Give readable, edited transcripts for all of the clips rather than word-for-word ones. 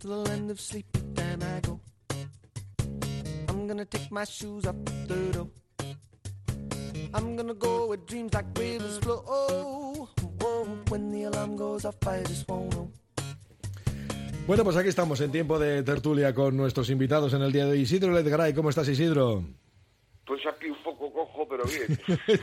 to the land of sleep, time I go. I'm gonna take my shoes off the door. I'm gonna go where dreams like rivers flow. Oh, when the alarm goes off, I just won't know. Bueno, pues aquí estamos en tiempo de tertulia con nuestros invitados en el día de hoy. Isidro Ledgaray, ¿cómo estás, Isidro? Pues aquí un poco cojo, pero bien.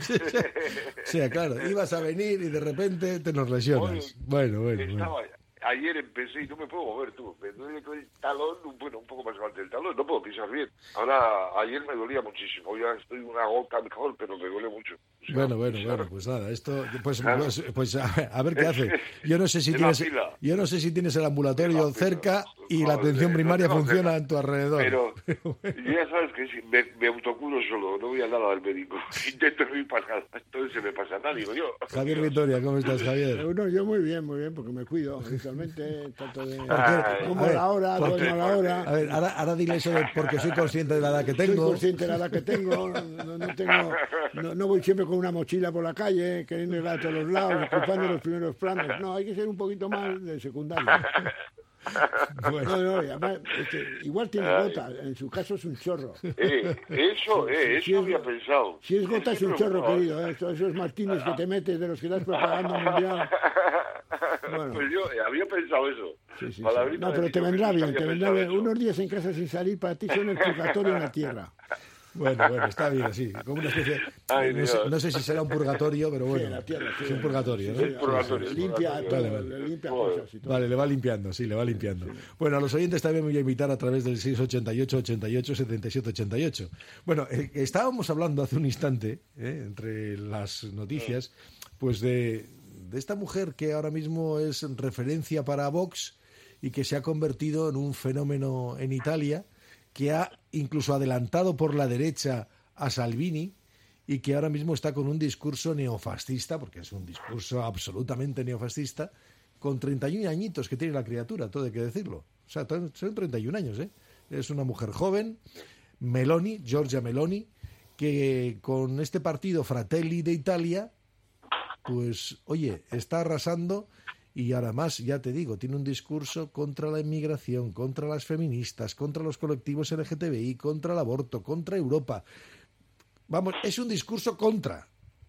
Sí, claro, ibas a venir y de repente te nos lesionas. Bueno. Ayer empecé y no me puedo mover, tú. Me duele con el talón, bueno, un poco más grande el talón, no puedo pisar bien. Ahora, ayer me dolía muchísimo, ya estoy una gota mejor, pero me duele mucho. O sea, bueno, pues nada, esto, pues a ver qué hace. Yo no sé si tienes el ambulatorio cerca y la atención primaria funciona en tu alrededor. Pero ya sabes que si me autocuro solo, no voy a nada al médico. Intento no ir para casa, entonces se me pasa nada, digo yo. Javier Vitoria, ¿cómo estás, Javier? No, yo muy bien, porque me cuido, tanto de como a la hora, duermo a la hora. A ver, ahora dile eso de porque soy consciente de la edad que tengo. Soy consciente de la edad que tengo, no voy siempre con una mochila por la calle, queriendo ir a todos los lados, ocupando los primeros planos. No, hay que ser un poquito más de secundario. Bueno. No, además, igual tiene gota, en su caso es un chorro. Eso había pensado. Si es gota es un chorro, querido. Esos martines que te metes de los que das propaganda mundial. Bueno. Pues yo había pensado eso. Sí. No, pero te vendrá bien. Unos días en casa sin salir para ti son el purgatorio en la tierra. Bueno, está bien, sí. Como una especie. No sé si será un purgatorio, pero bueno. Sí, tierra, es un purgatorio, ¿no? Sí, purgatorio. Limpia cosas y todo. Vale, le va limpiando. Sí. Bueno, a los oyentes también me voy a invitar a través del 688-88-77-88. Bueno, estábamos hablando hace un instante, entre las noticias, pues de esta mujer que ahora mismo es referencia para Vox y que se ha convertido en un fenómeno en Italia, que ha incluso adelantado por la derecha a Salvini y que ahora mismo está con un discurso neofascista, porque es un discurso absolutamente neofascista, con 31 añitos que tiene la criatura, todo hay que decirlo. O sea, son 31 años, ¿eh? Es una mujer joven, Giorgia Meloni, que con este partido Fratelli d'Italia, pues, oye, está arrasando. Y además, ya te digo, tiene un discurso contra la inmigración, contra las feministas, contra los colectivos LGTBI, contra el aborto, contra Europa. Vamos, es un discurso contra.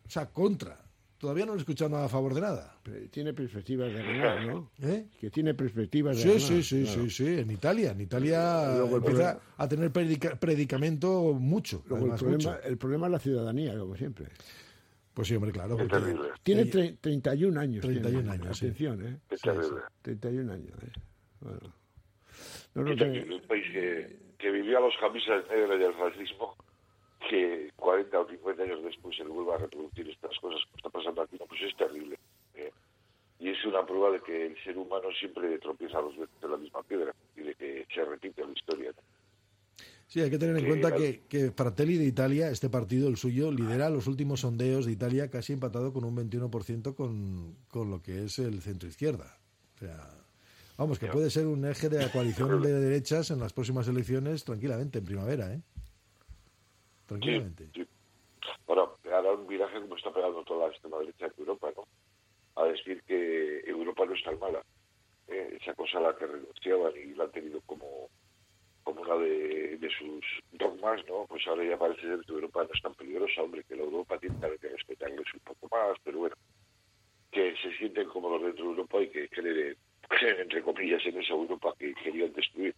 Todavía no he escuchado nada a favor de nada. Pero tiene perspectivas de ganar, ¿no? Que tiene perspectivas de ganar. Sí. En Italia empieza a tener predicamento mucho. El problema es la ciudadanía, como siempre. Pues sí, hombre, claro. Porque tiene 31 años. 31 años, atención, sí. Es terrible. 31 años, Bueno. Un país que vivió a los camisas negras del fascismo, que 40 o 50 años después se le vuelva a reproducir estas cosas que está pasando aquí, pues es terrible. Y es una prueba de que el ser humano siempre tropieza dos veces en la misma piedra y de que se repite la historia. Sí, hay que tener en cuenta que Fratelli d'Italia, este partido, el suyo, lidera los últimos sondeos de Italia, casi empatado con un 21% con lo que es el centro-izquierda. O sea, vamos, que puede ser un eje de la coalición de derechas en las próximas elecciones tranquilamente, en primavera, Tranquilamente. Sí. Bueno, pegará un viraje como está pegando toda la extrema derecha de Europa, ¿no? A decir que Europa no es tan mala. Esa cosa a la que renunciaban y la han tenido como una de sus dogmas, ¿no? Pues ahora ya parece ser que Europa no es tan peligrosa, hombre, que la Europa tiene que respetarles un poco más, pero bueno, que se sienten cómodos dentro de Europa y que creen entre comillas, en esa Europa que querían destruir.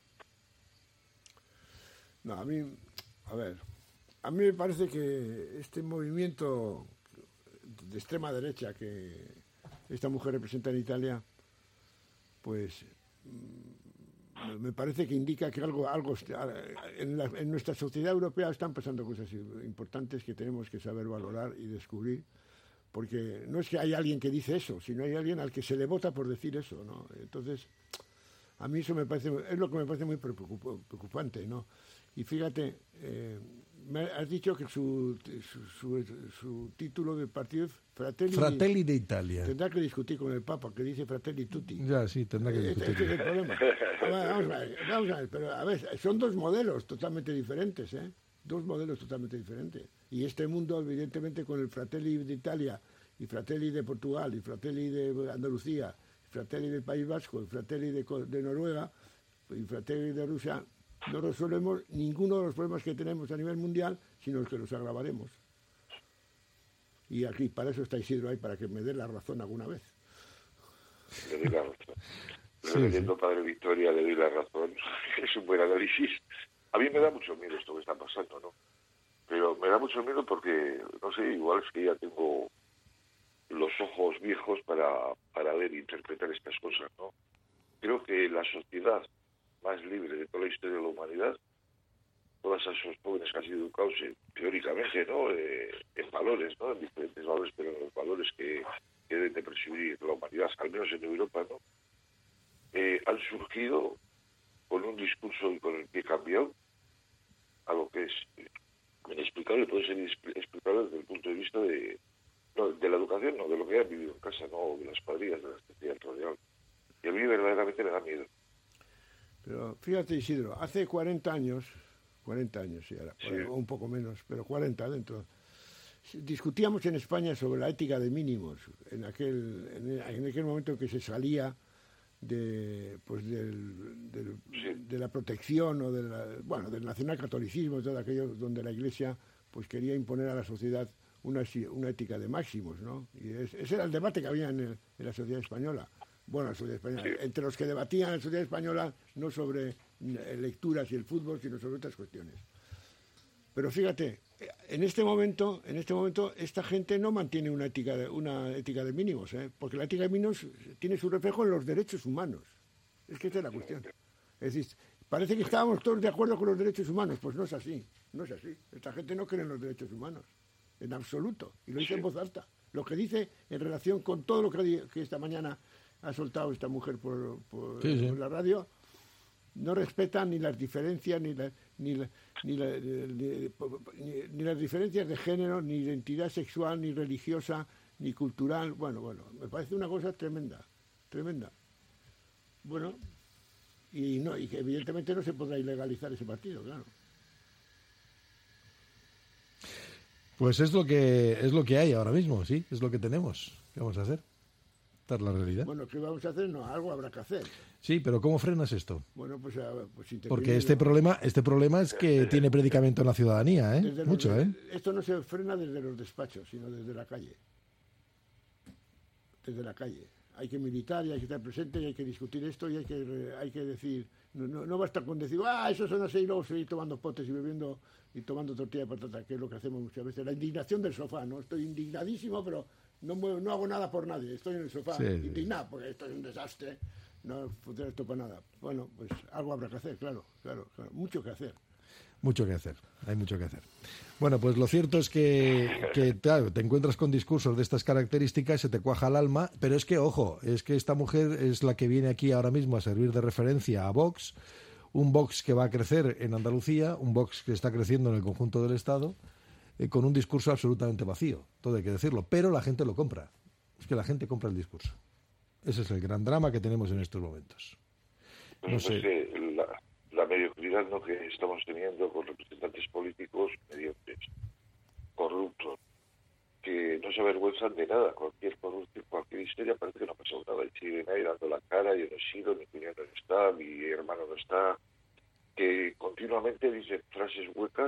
No, a mí me parece que este movimiento de extrema derecha que esta mujer representa en Italia, pues me parece que indica que algo en nuestra sociedad europea están pasando cosas importantes que tenemos que saber valorar y descubrir, porque no es que hay alguien que dice eso, sino hay alguien al que se le vota por decir eso, ¿no? Entonces, a mí eso es lo que me parece muy preocupante, ¿no? Y fíjate, me has dicho que su título de partido es Fratelli d'Italia. Tendrá que discutir con el Papa, que dice Fratelli Tutti. Ya, sí, tendrá que discutir. Este es el problema. Vamos a ver, pero a ver, son dos modelos totalmente diferentes, ¿eh? Dos modelos totalmente diferentes. Y este mundo, evidentemente, con el Fratelli d'Italia, y Fratelli de Portugal, y Fratelli de Andalucía, Fratelli del País Vasco, el Fratelli de Noruega, y Fratelli de Rusia, no resolvemos ninguno de los problemas que tenemos a nivel mundial, sino que los agravaremos. Y aquí, para eso está Isidro ahí, para que me dé la razón alguna vez. Le doy la razón. Reverendo Padre Victoria, le doy la razón. Es un buen análisis. A mí me da mucho miedo esto que está pasando, ¿no? Pero me da mucho miedo porque, no sé, igual es que ya tengo los ojos viejos para ver e interpretar estas cosas, ¿no? Creo que la sociedad más libre de toda la historia de la humanidad, todos esos jóvenes que han sido educados teóricamente, ¿no? En valores, ¿no? En diferentes valores, pero en los valores que deben de presidir la humanidad, al menos en Europa, ¿no? Han surgido con un discurso y con el pie cambiado a lo que es inexplicable, puede ser explicable desde el punto de vista de la educación, no, de lo que han vivido en casa, no de las cuadrillas, de la especialidad radial. Y a mí verdaderamente me da miedo. Pero fíjate, Isidro, hace 40 años, sí, ahora, Sí. un poco menos, pero 40 dentro, discutíamos en España sobre la ética de mínimos, en aquel momento en que se salía de la protección o del nacionalcatolicismo, todo aquello donde la Iglesia pues quería imponer a la sociedad una ética de máximos, ¿no? Y ese era el debate que había en la sociedad española. Bueno, la sociedad española, Sí. entre los que debatían en la sociedad española no sobre lecturas y el fútbol, sino sobre otras cuestiones. Pero fíjate, en este momento esta gente no mantiene una ética de mínimos, porque la ética de mínimos tiene su reflejo en los derechos humanos. Es que esta es la cuestión. Es decir, parece que estábamos todos de acuerdo con los derechos humanos, pues no es así, no es así. Esta gente no cree en los derechos humanos, en absoluto, y lo dice en voz alta. Lo que dice en relación con todo lo que esta mañana ha soltado esta mujer por la radio, no respetan ni las diferencias, ni las diferencias de género, ni identidad sexual, ni religiosa, ni cultural. Bueno, me parece una cosa tremenda. Bueno, y que evidentemente no se podrá ilegalizar ese partido, claro. Pues es lo que hay ahora mismo, sí, es lo que tenemos. ¿Qué vamos a hacer? Esta es la realidad. Bueno, ¿qué vamos a hacer? No, algo habrá que hacer. Sí, pero ¿cómo frenas esto? Bueno, pues Porque este problema es que tiene predicamento en la ciudadanía, mucho, Esto no se frena desde los despachos, sino desde la calle. Desde la calle. Hay que militar y hay que estar presente y hay que discutir esto y hay que decir, no basta con decir, eso son así y luego seguir tomando potes y bebiendo y tomando tortilla de patata, que es lo que hacemos muchas veces. La indignación del sofá, ¿no? Estoy indignadísimo, pero no hago nada por nadie. Estoy en el sofá indignado porque esto es un desastre. No funciona esto para nada. Bueno, pues algo habrá que hacer, claro. Mucho que hacer. Mucho que hacer, hay mucho que hacer. Bueno, pues lo cierto es que claro, te encuentras con discursos de estas características, se te cuaja el alma, pero es que, ojo, es que esta mujer es la que viene aquí ahora mismo a servir de referencia a Vox, un Vox que va a crecer en Andalucía, un Vox que está creciendo en el conjunto del Estado, con un discurso absolutamente vacío, todo hay que decirlo, pero la gente lo compra, es que la gente compra el discurso. Ese es el gran drama que tenemos en estos momentos. No sé. La mediocridad, ¿no?, que estamos teniendo con representantes políticos mediocres, corruptos, que no se avergüenzan de nada. Cualquier corrupción, cualquier historia, parece que no ha pasado nada. Y siguen ahí dando la cara, yo no he sido, mi cuñado no está, mi hermano no está, que continuamente dicen frases huecas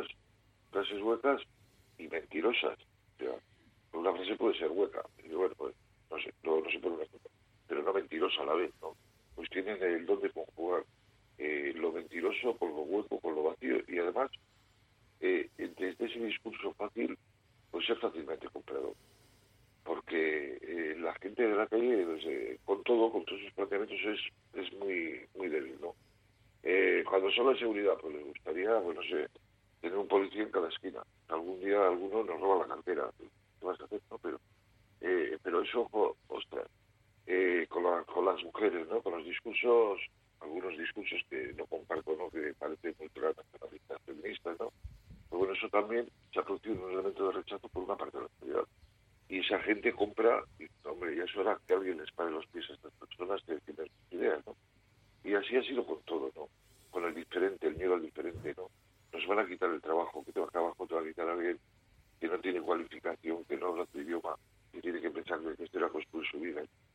y mentirosas. O sea, una frase puede ser hueca, y bueno, pues no sé por una cosa, pero no mentirosa a la vez, ¿no? Pues tienen el don de conjugar lo mentiroso con lo hueco, con lo vacío, y además desde ese discurso fácil pues es fácilmente comprado, porque la gente de la calle pues, con todos sus planteamientos es muy débil, ¿no? Cuando se habla de seguridad, pues les gustaría, pues no sé, tener un policía en cada esquina. Algún día alguno nos roba la cartera, ¿qué vas a hacer? No, pero eso, ostras, con las mujeres, ¿no? Con los discursos, algunos discursos que no comparto, ¿no?, que parecen muy nacionalistas, feministas, ¿no? Pero bueno, eso también se ha producido un elemento de rechazo por una parte de la sociedad. Y esa gente compra, y hombre, ya es hora que alguien les pare los pies a estas personas que tienen sus ideas, ¿no? Y así ha sido con todo, ¿no? Con el diferente, el miedo al diferente, ¿no? Nos van a quitar el trabajo, que trabajo te va a quitar a alguien que no tiene cualificación, que no habla tu idioma, que tiene que pensar que esto era construir su vida.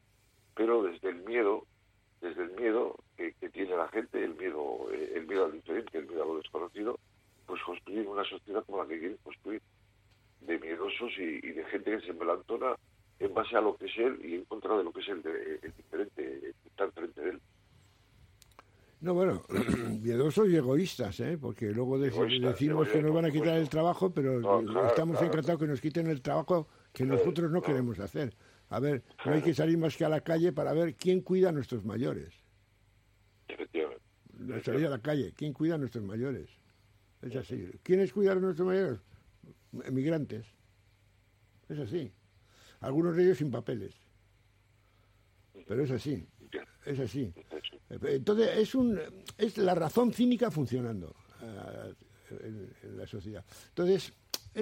pero desde el miedo que tiene la gente, el miedo al diferente, el miedo a lo desconocido, pues construir una sociedad como la que quieren construir, de miedosos y de gente que se melantona en base a lo que es él y en contra de lo que es el diferente, está enfrente de él. No, bueno, miedosos y egoístas, porque luego decimos que nos van a quitar el trabajo, pero estamos encantados que nos quiten el trabajo que nosotros no queremos hacer. A ver, no hay que salir más que a la calle para ver quién cuida a nuestros mayores. Efectivamente. Salir a la calle, ¿quién cuida a nuestros mayores? Es así. ¿Quiénes cuidan a nuestros mayores? Emigrantes. Es así. Algunos de ellos sin papeles. Pero es así. Es así. Entonces, es la razón cínica funcionando en la sociedad. Entonces,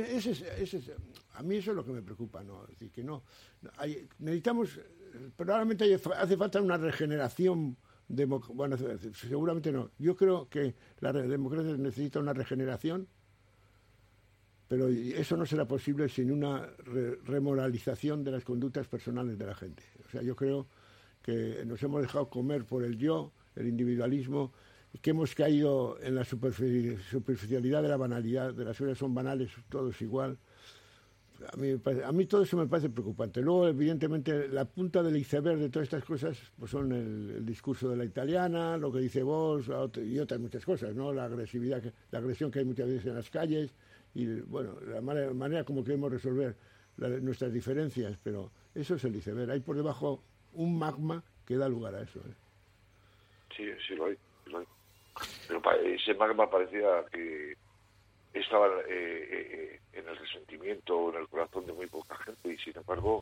a mí eso es lo que me preocupa, ¿no? Es decir, que necesitamos, probablemente hace falta una regeneración, bueno, seguramente no. Yo creo que la democracia necesita una regeneración, pero eso no será posible sin una remoralización de las conductas personales de la gente. O sea, yo creo que nos hemos dejado comer por el yo, el individualismo, que hemos caído en la superficialidad de la banalidad, de las cosas son banales, todo es igual. A mí todo eso me parece preocupante. Luego, evidentemente, la punta del iceberg de todas estas cosas pues son el discurso de la italiana, lo que dice vos y otras muchas cosas, ¿no? La agresividad, la agresión que hay muchas veces en las calles y, bueno, la manera como queremos resolver nuestras diferencias, pero eso es el iceberg. Hay por debajo un magma que da lugar a eso. Sí lo hay. Pero ese magma parecía que estaba en el resentimiento, en el corazón de muy poca gente, y sin embargo,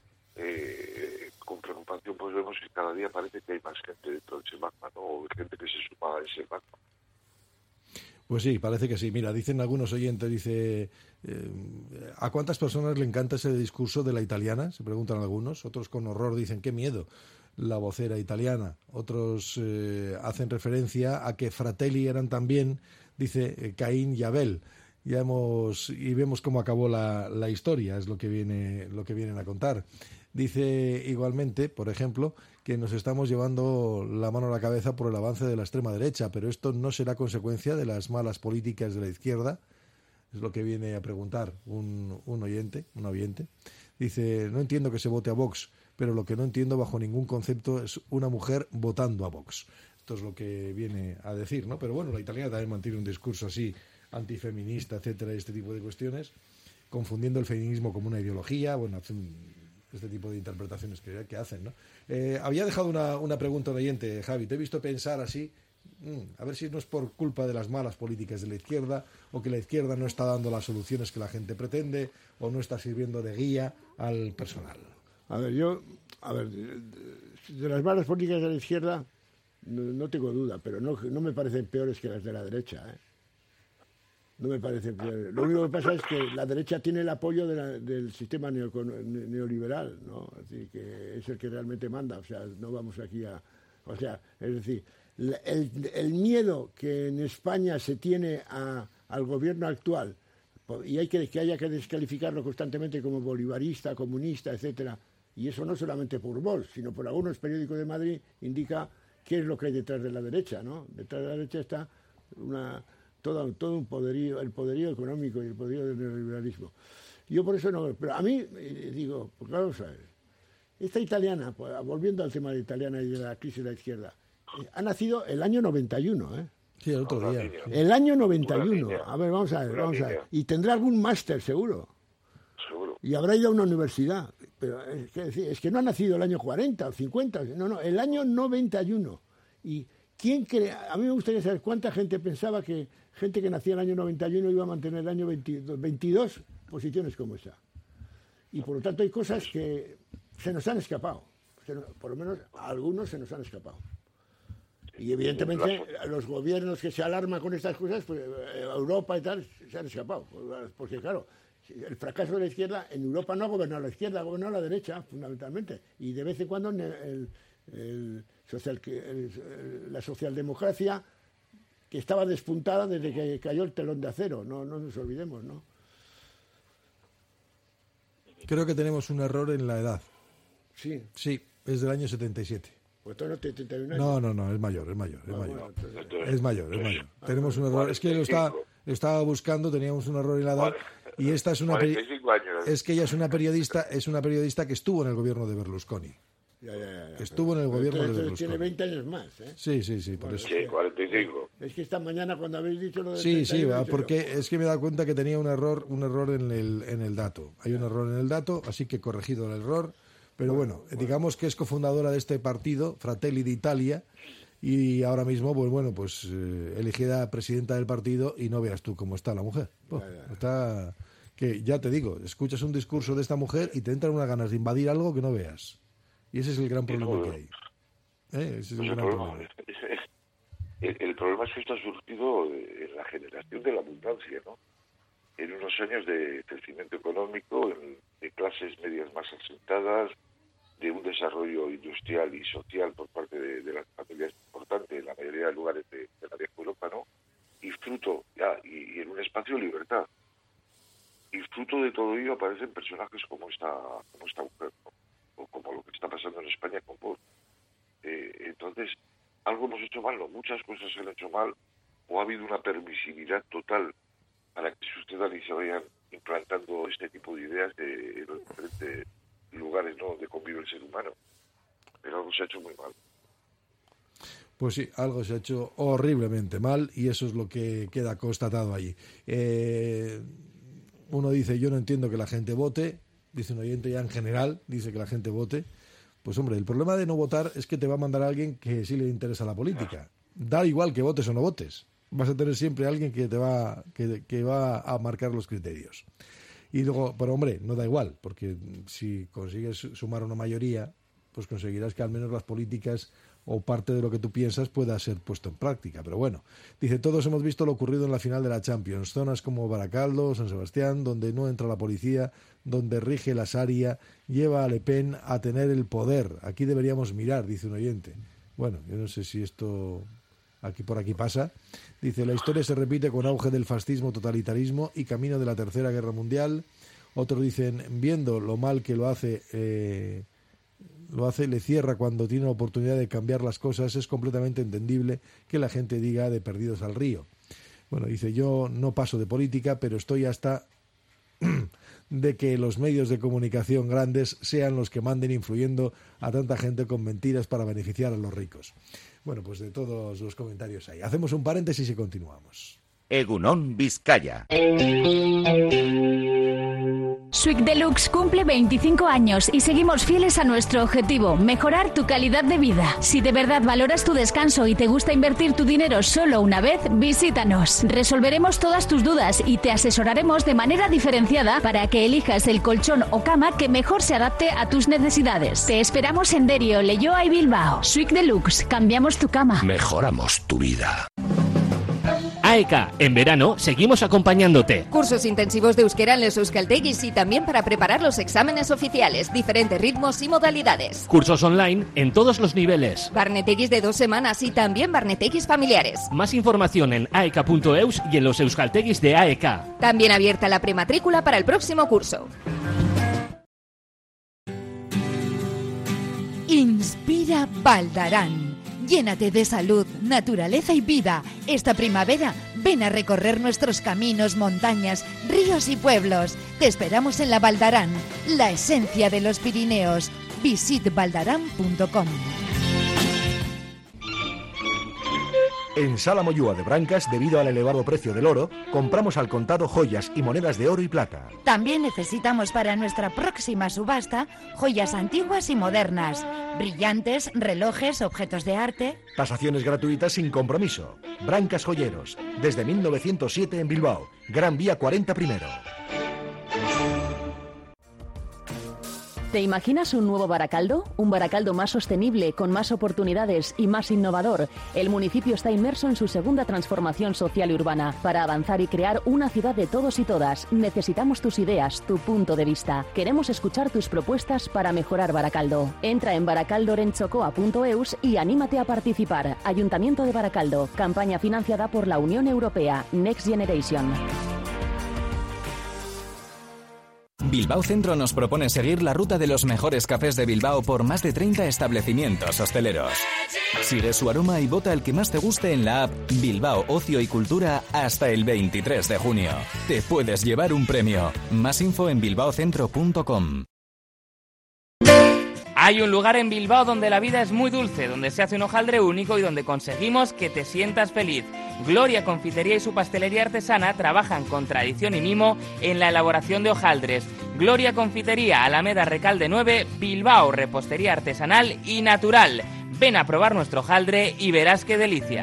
con preocupación pues vemos que cada día parece que hay más gente dentro de ese magma, ¿no? Gente que se suma a ese magma. Pues sí, parece que sí. Mira, dicen algunos oyentes, ¿a cuántas personas le encanta ese discurso de la italiana? Se preguntan algunos. Otros con horror dicen, qué miedo, la vocera italiana. Otros hacen referencia a que Fratelli eran también, dice, Caín y Abel. Y vemos cómo acabó la historia, es lo que vienen a contar. Dice igualmente, por ejemplo, que nos estamos llevando la mano a la cabeza por el avance de la extrema derecha, pero esto no será consecuencia de las malas políticas de la izquierda. Es lo que viene a preguntar un oyente. Dice, no entiendo que se vote a Vox, pero lo que no entiendo bajo ningún concepto es una mujer votando a Vox. Esto es lo que viene a decir, ¿no? Pero bueno, la italiana también mantiene un discurso así antifeminista, etcétera, este tipo de cuestiones, confundiendo el feminismo como una ideología, bueno, este tipo de interpretaciones que hacen, ¿no? Había dejado una pregunta un oyente, Javi, te he visto pensar así, a ver si no es por culpa de las malas políticas de la izquierda, o que la izquierda no está dando las soluciones que la gente pretende, o no está sirviendo de guía al personal. De las malas políticas de la izquierda no tengo duda, pero no me parecen peores que las de la derecha, No me parece peor. Lo único que pasa es que la derecha tiene el apoyo del sistema neoliberal, ¿no? Es decir, que es el que realmente manda. O sea, no vamos aquí o sea, es decir, el miedo que en España se tiene al gobierno actual, y hay que haya que descalificarlo constantemente como bolivarista, comunista, etcétera, y eso no solamente por Vox, sino por algunos periódicos de Madrid, indica qué es lo que hay detrás de la derecha, ¿no? Detrás de la derecha está todo un poderío, el poderío económico y el poderío del neoliberalismo. Yo por eso no, pero a mí digo, pues claro, ¿sabes? Esta italiana, pues, volviendo al tema de la italiana y de la crisis de la izquierda, ha nacido el año 91, Sí, el otro día. El año 91. A ver, vamos a ver. Y tendrá algún máster, seguro. Y habrá ido a una universidad. Pero es que no ha nacido el año 40 o 50. No, el año 91. Y ¿quién cree? A mí me gustaría saber cuánta gente pensaba que gente que nacía en el año 91 iba a mantener el año 22 posiciones como esa. Y por lo tanto hay cosas que se nos han escapado. Por lo menos a algunos se nos han escapado. Y evidentemente los gobiernos que se alarman con estas cosas, pues Europa y tal, se han escapado. Porque claro, el fracaso de la izquierda, en Europa no ha gobernado la izquierda, ha gobernado la derecha, fundamentalmente. Y de vez en cuando la socialdemocracia, que estaba despuntada desde que cayó el telón de acero, no nos olvidemos, ¿no? Creo que tenemos un error en la edad. Sí. Sí, es del año 77. Pues tú no tienes 31 años. No, es mayor. Bueno, Es mayor. Tenemos un error. Es que lo estaba buscando, teníamos un error en la edad. Y esta es 45 años. Es que ella es una periodista que estuvo en el gobierno de Berlusconi. Ya. Estuvo en el gobierno de Berlusconi. Tiene 20 años más, ¿eh? Sí, por eso. Sí, 45. Es que esta mañana cuando habéis dicho lo de... Sí, porque es que me he dado cuenta que tenía un error en el dato. Hay un error en el dato, así que he corregido el error. Pero bueno, digamos que es cofundadora de este partido, Fratelli d'Italia, y ahora mismo, pues elegida presidenta del partido y no veas tú cómo está la mujer. Está... Que ya te digo, escuchas un discurso de esta mujer y te entran unas ganas de invadir algo que no veas. Y ese es el gran problema que hay. Ese es el gran problema. El problema es que esto ha surgido en la generación de la abundancia, ¿no? En unos años de crecimiento económico, de clases medias más asentadas, de un desarrollo industrial y social por parte de las familias importantes en la mayoría de lugares de la vieja Europa, ¿no? Y fruto, y en un espacio de libertad. Y fruto de todo ello aparecen personajes como esta mujer, ¿no? O como lo que está pasando en España con Vox. Entonces, algo hemos hecho mal, ¿no? Muchas cosas se han hecho mal, o ha habido una permisividad total para que sucedan y se vayan implantando este tipo de ideas en los diferentes lugares, ¿no?, donde convive el ser humano. Pero algo se ha hecho muy mal. Pues sí, algo se ha hecho horriblemente mal y eso es lo que queda constatado allí. Uno dice, yo no entiendo que la gente vote, dice un oyente ya en general, dice que la gente vote. Pues hombre, el problema de no votar es que te va a mandar a alguien que sí le interesa la política. Da igual que votes o no votes. Vas a tener siempre a alguien que te va a marcar los criterios. Y luego, pero hombre, no da igual, porque si consigues sumar una mayoría, pues conseguirás que al menos las políticas o parte de lo que tú piensas pueda ser puesto en práctica. Pero bueno, dice, todos hemos visto lo ocurrido en la final de la Champions, zonas como Baracaldo, San Sebastián, donde no entra la policía, donde rige la Sharia, lleva a Le Pen a tener el poder. Aquí deberíamos mirar, dice un oyente. Bueno, yo no sé si esto por aquí pasa. Dice, la historia se repite con auge del fascismo, totalitarismo y camino de la Tercera Guerra Mundial. Otros dicen, viendo lo mal que lo hace, le cierra cuando tiene la oportunidad de cambiar las cosas. Es completamente entendible que la gente diga de perdidos al río. Bueno, dice, yo no paso de política, pero estoy hasta de que los medios de comunicación grandes sean los que manden influyendo a tanta gente con mentiras para beneficiar a los ricos. Bueno, pues de todos los comentarios ahí. Hacemos un paréntesis y continuamos. Egunon Vizcaya. Suic Deluxe cumple 25 años y seguimos fieles a nuestro objetivo, mejorar tu calidad de vida. Si de verdad valoras tu descanso y te gusta invertir tu dinero solo una vez, visítanos. Resolveremos todas tus dudas y te asesoraremos de manera diferenciada para que elijas el colchón o cama que mejor se adapte a tus necesidades. Te esperamos en Derio, Leioa y Bilbao. Suic Deluxe, cambiamos tu cama. Mejoramos tu vida. AEK, en verano seguimos acompañándote. Cursos intensivos de euskera en los euskaltegis y también para preparar los exámenes oficiales, diferentes ritmos y modalidades. Cursos online en todos los niveles. Barnetegis de 2 semanas y también barnetegis familiares. Más información en aek.eus y en los euskaltegis de AEK. También abierta la prematrícula para el próximo curso. Inspira Baldarán. Llénate de salud, naturaleza y vida. Esta primavera, ven a recorrer nuestros caminos, montañas, ríos y pueblos. Te esperamos en la Baldarán, la esencia de los Pirineos. Visitbaldarán.com. En Sala Moyúa de Brancas, debido al elevado precio del oro, compramos al contado joyas y monedas de oro y plata. También necesitamos para nuestra próxima subasta joyas antiguas y modernas, brillantes, relojes, objetos de arte. Tasaciones gratuitas sin compromiso. Brancas Joyeros, desde 1907 en Bilbao, Gran Vía 40 primero. ¿Te imaginas un nuevo Baracaldo? Un Baracaldo más sostenible, con más oportunidades y más innovador. El municipio está inmerso en su segunda transformación social y urbana. Para avanzar y crear una ciudad de todos y todas, necesitamos tus ideas, tu punto de vista. Queremos escuchar tus propuestas para mejorar Baracaldo. Entra en baracaldorenchocoa.eus y anímate a participar. Ayuntamiento de Baracaldo. Campaña financiada por la Unión Europea. Next Generation. Bilbao Centro nos propone seguir la ruta de los mejores cafés de Bilbao por más de 30 establecimientos hosteleros. Sigue su aroma y vota el que más te guste en la app Bilbao Ocio y Cultura hasta el 23 de junio. Te puedes llevar un premio. Más info en bilbaocentro.com. Hay un lugar en Bilbao donde la vida es muy dulce, donde se hace un hojaldre único y donde conseguimos que te sientas feliz. Gloria Confitería y su pastelería artesana trabajan con tradición y mimo en la elaboración de hojaldres. Gloria Confitería, Alameda Recalde 9, Bilbao, repostería artesanal y natural. Ven a probar nuestro hojaldre y verás qué delicia.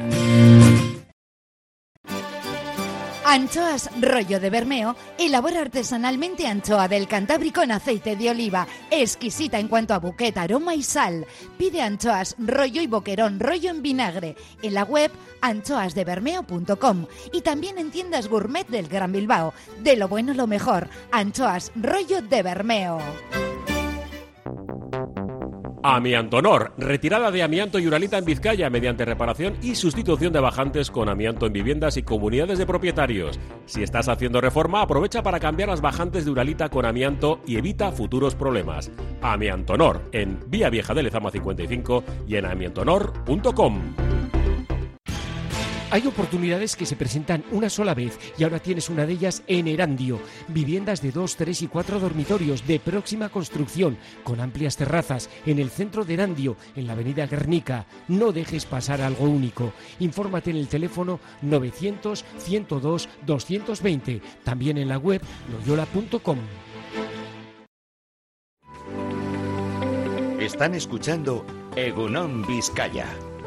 Anchoas Rollo de Bermeo elabora artesanalmente anchoa del Cantábrico en aceite de oliva, exquisita en cuanto a buquet, aroma y sal. Pide anchoas rollo y boquerón rollo en vinagre en la web anchoasdebermeo.com y también en tiendas gourmet del Gran Bilbao. De lo bueno lo mejor, Anchoas Rollo de Bermeo. Amiantonor, retirada de amianto y uralita en Vizcaya mediante reparación y sustitución de bajantes con amianto en viviendas y comunidades de propietarios. Si estás haciendo reforma, aprovecha para cambiar las bajantes de uralita con amianto y evita futuros problemas. Amiantonor, en Vía Vieja de Lezama 55 y en amiantonor.com. Hay oportunidades que se presentan una sola vez y ahora tienes una de ellas en Erandio. Viviendas de 2, 3 y 4 dormitorios de próxima construcción, con amplias terrazas, en el centro de Erandio, en la avenida Guernica. No dejes pasar algo único. Infórmate en el teléfono 900 102 220, también en la web loyola.com. Están escuchando Egunon Vizcaya.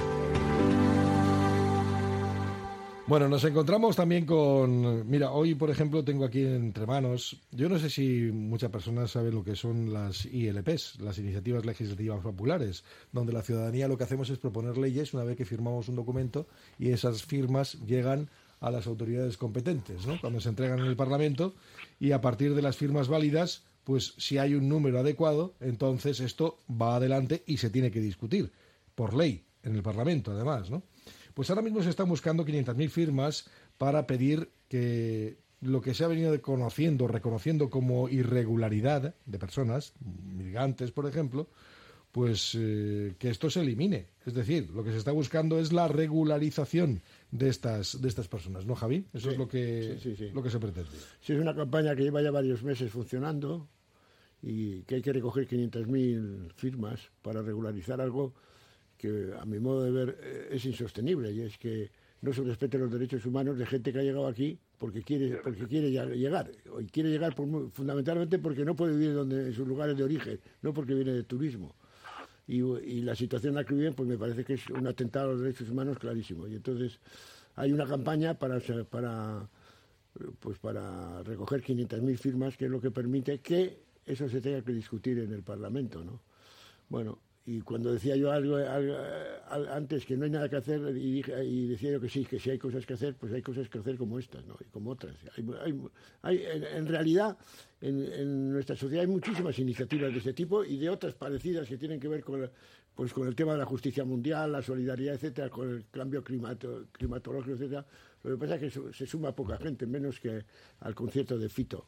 Bueno, nos encontramos también con... Mira, hoy, por ejemplo, tengo aquí entre manos... Yo no sé si muchas personas saben lo que son las ILPs, las Iniciativas Legislativas Populares, donde la ciudadanía lo que hacemos es proponer leyes una vez que firmamos un documento y esas firmas llegan a las autoridades competentes, ¿no? Cuando se entregan en el Parlamento y a partir de las firmas válidas, pues si hay un número adecuado, entonces esto va adelante y se tiene que discutir, por ley, en el Parlamento, además, ¿no? Pues ahora mismo se están buscando 500.000 firmas para pedir que lo que se ha venido reconociendo como irregularidad de personas, migrantes, por ejemplo, pues que esto se elimine. Es decir, lo que se está buscando es la regularización de estas personas, ¿no, Javi? Eso sí, es lo que se pretende. Sí, es una campaña que lleva ya varios meses funcionando y que hay que recoger 500.000 firmas para regularizar algo que a mi modo de ver es insostenible, y es que no se respeten los derechos humanos de gente que ha llegado aquí porque quiere llegar, y quiere llegar fundamentalmente porque no puede vivir en sus lugares de origen, no porque viene de turismo. Y la situación en la que viven, pues me parece que es un atentado a los derechos humanos clarísimo. Y entonces hay una campaña para recoger 500.000 firmas, que es lo que permite que eso se tenga que discutir en el Parlamento, ¿no? Bueno, y cuando decía yo algo antes que no hay nada que hacer, y decía yo que sí hay cosas que hacer, pues hay cosas que hacer como estas, ¿no? Y como otras. En realidad, en nuestra sociedad hay muchísimas iniciativas de este tipo y de otras parecidas que tienen que ver con el tema de la justicia mundial, la solidaridad, etcétera, con el cambio climatológico, etcétera. Lo que pasa es que se suma poca gente, menos que al concierto de Fito.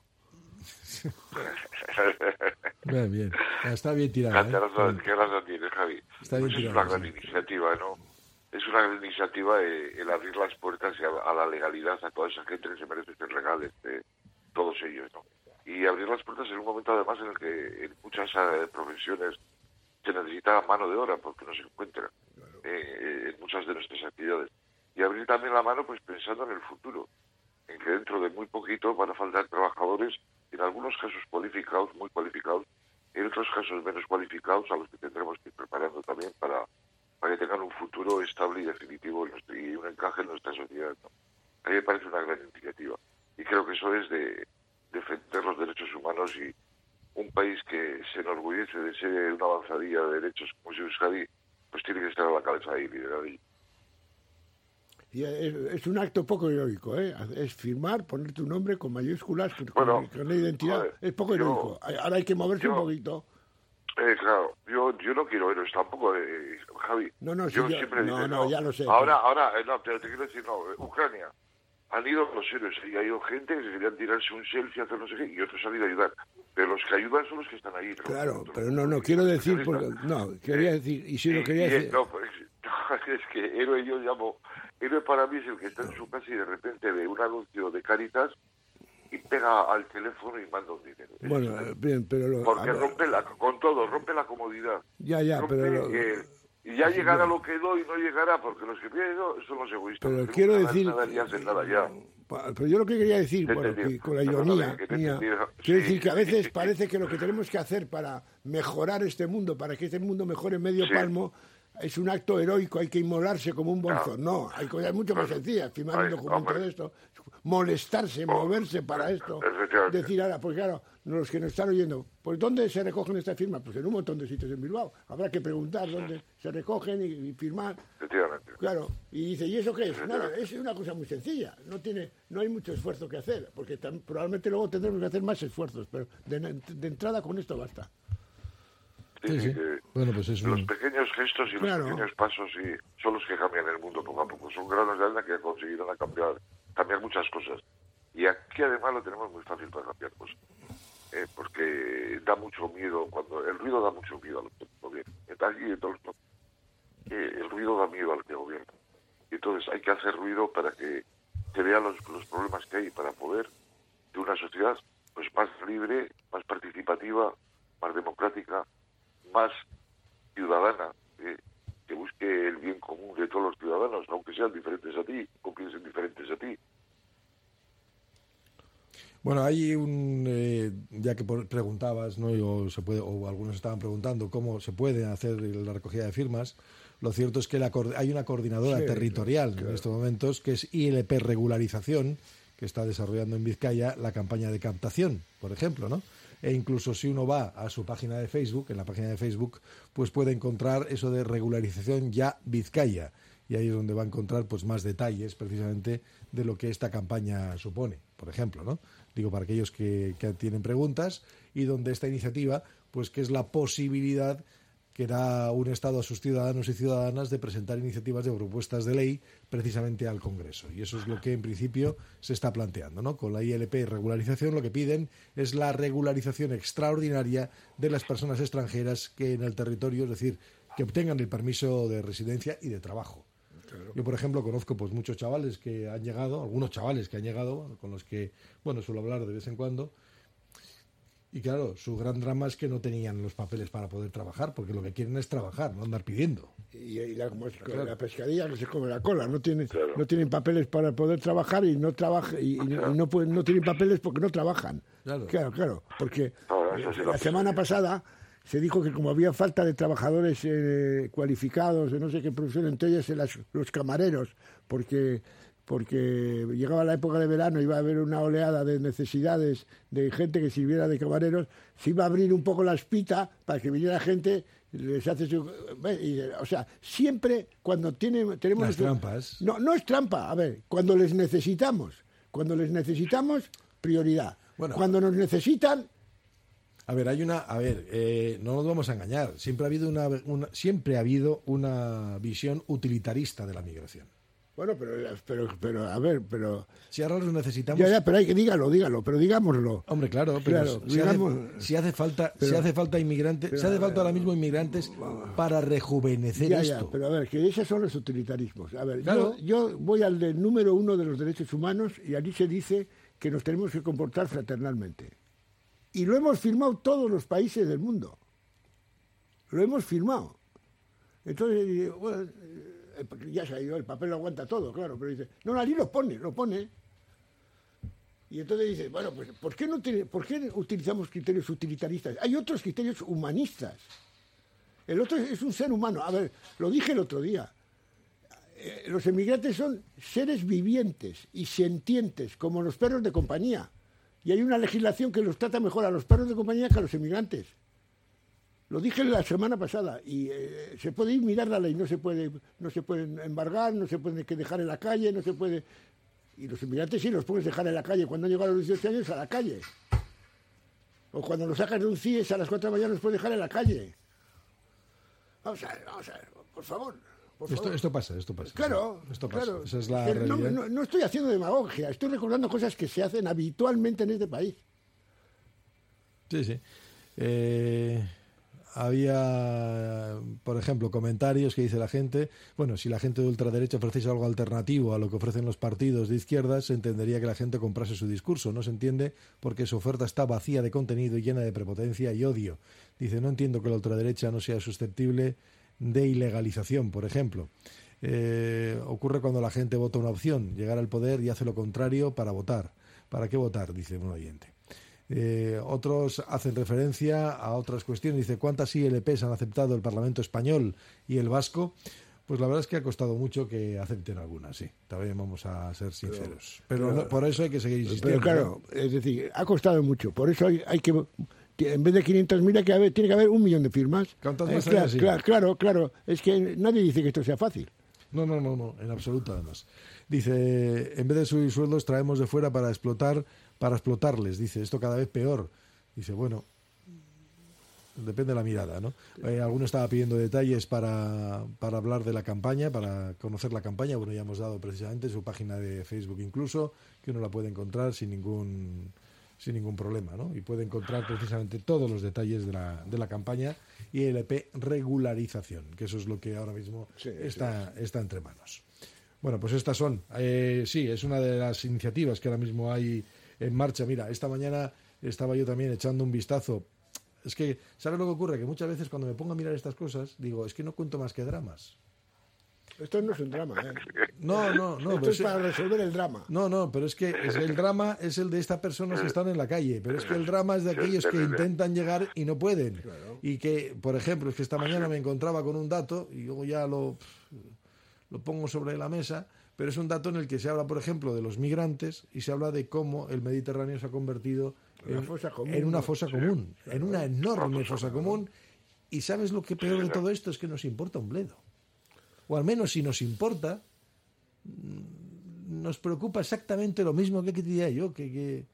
Bien. Está bien tirado. ¿Qué razón tienes, Javi? Está bien tirado, es una gran iniciativa, ¿no? Es una gran iniciativa el abrir las puertas a la legalidad a toda esa gente que se merece ser legal, todos ellos, ¿no? Y abrir las puertas en un momento, además, en el que en muchas profesiones se necesita mano de obra porque no se encuentra en muchas de nuestras actividades. Y abrir también la mano, pues pensando en el futuro, en que dentro de muy poquito van a faltar trabajadores, en algunos casos cualificados, muy cualificados, en otros casos menos cualificados, a los que tendremos que ir preparando también para que tengan un futuro estable y definitivo y un encaje en nuestra sociedad, ¿no? A mí me parece una gran iniciativa. Y creo que eso es de defender los derechos humanos, y un país que se enorgullece de ser una avanzadilla de derechos como es Euskadi, pues tiene que estar a la cabeza y liderar ahí. Y es un acto poco heroico, ¿eh? Es firmar, poner tu nombre con mayúsculas, con la identidad. Es poco heroico. Ahora hay que moverse un poquito. Claro, yo no quiero héroes tampoco, Javi. No, yo siempre digo, no, ya lo sé. Ahora, no, te quiero decir, Ucrania. han ido los héroes, y ha ido gente que se querían tirarse un selfie, hacer no sé qué, y otros han ido a ayudar. Pero los que ayudan son los que están ahí. Claro, pero no quiero decir, quería decir, y si lo quería decir... No, pues, es que héroe yo llamo... Héroe para mí es el que está en su casa y de repente ve un anuncio de Cáritas y pega al teléfono y manda un dinero. Bueno, bien, pero... Porque rompe la comodidad. Ya, pero... Y ya llegará lo que doy, no llegará, porque los que piden son los egoístas. Pero quiero decir... Nada ya. Pero yo lo que quería decir, con la ironía mía, quiero decir que a veces parece que lo que tenemos que hacer para mejorar este mundo, para que este mundo mejore medio palmo, es un acto heroico, hay que inmolarse como un bolzón. No, hay cosas mucho más sencillas, firmar un documento de esto, molestarse, moverse para esto, decir ahora, pues claro, los que nos están oyendo, ¿pues dónde se recogen estas firmas? Pues en un montón de sitios en Bilbao, habrá que preguntar dónde se recogen y firmar. Claro, y dice, ¿y eso qué es? Nada, es una cosa muy sencilla, no hay mucho esfuerzo que hacer, porque probablemente luego tendremos que hacer más esfuerzos, pero de entrada con esto basta. Sí. Bueno, pues es los pequeños gestos y los pequeños pasos son los que cambian el mundo poco a poco. Son granos de arena que conseguirán cambiar muchas cosas. Y aquí además lo tenemos muy fácil para cambiar cosas. Porque da mucho miedo, cuando el ruido da mucho miedo a los que gobiernan. El ruido da miedo al que gobierna. Y entonces hay que hacer ruido para que se vean los problemas que hay, para poder de una sociedad pues más libre, más participativa, más democrática, más ciudadana, que busque el bien común de todos los ciudadanos, aunque sean diferentes a ti, o piensen diferentes a ti. Bueno, hay ya que preguntabas, ¿no? O algunos estaban preguntando cómo se puede hacer la recogida de firmas. Lo cierto es que hay una coordinadora territorial en estos momentos, que es ILP Regularización, que está desarrollando en Vizcaya la campaña de captación, por ejemplo, ¿no? E incluso si uno va a su página de Facebook, en la página de Facebook, pues puede encontrar eso de Regularización Ya Vizcaya. Y ahí es donde va a encontrar pues más detalles precisamente de lo que esta campaña supone, por ejemplo, ¿no? Digo, para aquellos que tienen preguntas, y donde esta iniciativa, pues que es la posibilidad que da un Estado a sus ciudadanos y ciudadanas de presentar iniciativas de propuestas de ley precisamente al Congreso. Y eso es lo que en principio se está planteando, ¿no? Con la ILP Regularización lo que piden es la regularización extraordinaria de las personas extranjeras que en el territorio, es decir, que obtengan el permiso de residencia y de trabajo. Claro. Yo, por ejemplo, conozco pues muchos chavales que han llegado, algunos chavales que han llegado, con los que, suelo hablar de vez en cuando. Y claro, su gran drama es que no tenían los papeles para poder trabajar, porque lo que quieren es trabajar, no andar pidiendo. La pescadilla que se come la cola, no tienen papeles para poder trabajar y no tienen papeles porque no trabajan. Claro, porque la semana pasada se dijo que como había falta de trabajadores cualificados de no sé qué profesión, entre ellas los camareros, porque llegaba la época de verano, iba a haber una oleada de necesidades de gente que sirviera de camareros, se iba a abrir un poco la espita para que viniera gente, les hace o sea, siempre cuando tenemos... Las trampas. No es trampa, a ver, cuando les necesitamos, prioridad. Bueno, cuando nos necesitan... A ver, no nos vamos a engañar, siempre ha habido una visión utilitarista de la migración. Bueno, pero a ver, pero... Si ahora los necesitamos... Ya, pero dígalo, pero digámoslo. Hombre, claro, pero si hace falta inmigrantes, si hace falta ahora mismo inmigrantes para rejuvenecer esto. Pero a ver, que esos son los utilitarismos. A ver, yo voy al del número 1 de los derechos humanos y allí se dice que nos tenemos que comportar fraternalmente. Y lo hemos firmado todos los países del mundo. Lo hemos firmado. Entonces, bueno... ya se ha ido, el papel lo aguanta todo, claro, pero dice, no, allí lo pone. Y entonces dice, bueno, pues ¿por qué utilizamos criterios utilitaristas? Hay otros criterios humanistas. El otro es un ser humano. A ver, lo dije el otro día. Los emigrantes son seres vivientes y sentientes, como los perros de compañía. Y hay una legislación que los trata mejor a los perros de compañía que a los emigrantes. Lo dije la semana pasada y se puede ir mirar la ley, no se puede embargar, no se puede dejar en la calle, no se puede... Y los inmigrantes sí los puedes dejar en la calle, cuando han llegado a los 18 años a la calle. O cuando los sacas de un CIES a las 4 de la mañana los puedes dejar en la calle. Vamos a ver, por favor. Esto pasa. Claro, esto pasa. claro. Esa es la realidad. No estoy haciendo demagogia, estoy recordando cosas que se hacen habitualmente en este país. Sí. Había, por ejemplo, comentarios que dice la gente, bueno, si la gente de ultraderecha ofreciese algo alternativo a lo que ofrecen los partidos de izquierdas, se entendería que la gente comprase su discurso. No se entiende porque su oferta está vacía de contenido y llena de prepotencia y odio. Dice, no entiendo que la ultraderecha no sea susceptible de ilegalización, por ejemplo. Ocurre cuando la gente vota una opción, llegar al poder y hace lo contrario para votar. ¿Para qué votar?, dice un oyente. Otros hacen referencia a otras cuestiones. Dice, ¿cuántas ILPs han aceptado el Parlamento español y el vasco? Pues la verdad es que ha costado mucho que acepten algunas, sí. También vamos a ser sinceros. Pero no, por eso hay que seguir insistiendo. Pero claro, es decir, ha costado mucho. Por eso hay que, en vez de 500.000, tiene que haber 1 millón de firmas. Claro. Es que nadie dice que esto sea fácil. No, en absoluto, además. Dice, en vez de subir sueldos, traemos de fuera para explotarles. Dice, esto cada vez peor. Dice, bueno, depende de la mirada, ¿no? Alguno estaba pidiendo detalles para hablar de la campaña, para conocer la campaña. Bueno, ya hemos dado precisamente su página de Facebook incluso, que uno la puede encontrar sin ningún problema, ¿no? Y puede encontrar precisamente todos los detalles de la campaña y ILP regularización, que eso es lo que ahora mismo está entre manos. Bueno, pues estas son. Sí, es una de las iniciativas que ahora mismo hay en marcha. Mira, esta mañana estaba yo también echando un vistazo. Es que, ¿sabes lo que ocurre? Que muchas veces cuando me pongo a mirar estas cosas, digo, es que no cuento más que dramas. Esto no es un drama, ¿eh? No. Esto es para resolver el drama. No, pero es que el drama es el de estas personas que están en la calle, pero es que el drama es de aquellos que intentan llegar y no pueden. Claro. Y que, por ejemplo, es que esta mañana me encontraba con un dato, y luego ya lo pongo sobre la mesa, pero es un dato en el que se habla, por ejemplo, de los migrantes y se habla de cómo el Mediterráneo se ha convertido en una fosa común, en una enorme fosa común. Y ¿sabes lo que peor de todo esto? Es que nos importa un bledo. O al menos si nos importa, nos preocupa exactamente lo mismo que diría yo, que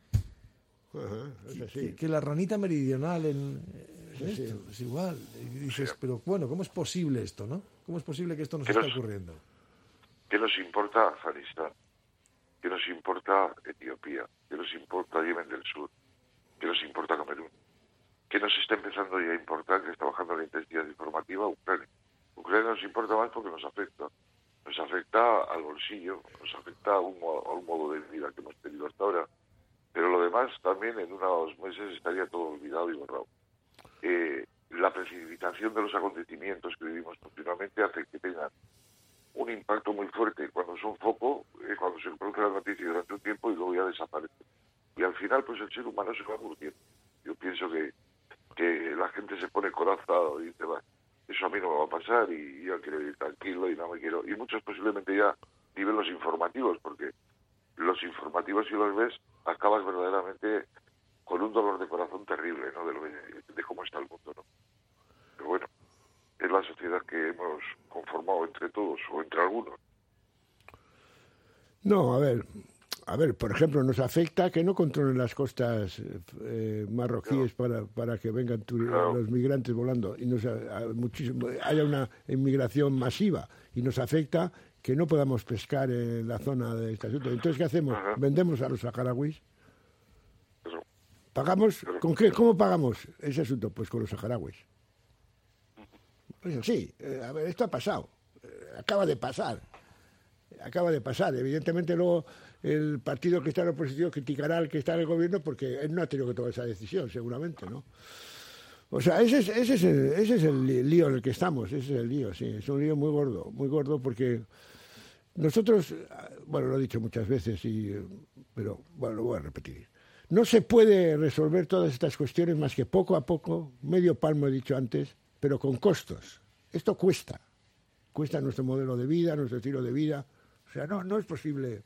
la ranita meridional en esto. Es igual. Y dices, pero bueno, ¿cómo es posible esto, no? ¿Cómo es posible que esto nos está ocurriendo? ¿Qué nos importa Afganistán? ¿Qué nos importa Etiopía? ¿Qué nos importa Yemen del Sur? ¿Qué nos importa Camerún? ¿Qué nos está empezando ya a importar, que está bajando la intensidad informativa? Ucrania. Ucrania nos importa más porque nos afecta. Nos afecta al bolsillo, nos afecta a un modo de vida que hemos tenido hasta ahora. Pero lo demás también en unos meses estaría todo olvidado y borrado. La precipitación de los acontecimientos que vivimos continuamente hace que tengan un impacto muy fuerte cuando son foco, cuando se produce la noticia durante un tiempo y luego ya desaparece. Y al final, pues el ser humano se va muriendo. Yo pienso que la gente se pone corazón y dice, va, eso a mí no me va a pasar y yo quiero ir tranquilo y no me quiero... Y muchos posiblemente ya ni ven los informativos, porque los informativos, si los ves, acabas verdaderamente con un dolor de corazón terrible, ¿no? De cómo está el mundo, ¿no? Pero bueno, es la sociedad que hemos conformado entre todos o entre algunos. No, a ver, por ejemplo, nos afecta que no controlen las costas marroquíes para que vengan los migrantes volando y haya una inmigración masiva, y nos afecta que no podamos pescar en la zona de este asunto. Entonces, ¿qué hacemos? ¿Vendemos a los saharauis? ¿Pagamos? ¿Con qué? ¿Cómo pagamos ese asunto? Pues con los saharauis. Pues sí, a ver, esto ha pasado, acaba de pasar. Evidentemente luego el partido que está en la oposición criticará al que está en el gobierno porque él no ha tenido que tomar esa decisión, seguramente, ¿no? O sea, ese es el lío en el que estamos, ese es el lío, sí, es un lío muy gordo porque nosotros, bueno, lo he dicho muchas veces, pero bueno, lo voy a repetir. No se puede resolver todas estas cuestiones más que poco a poco, medio palmo he dicho antes, pero con costos. Esto cuesta nuestro modelo de vida, nuestro estilo de vida. O sea, no es posible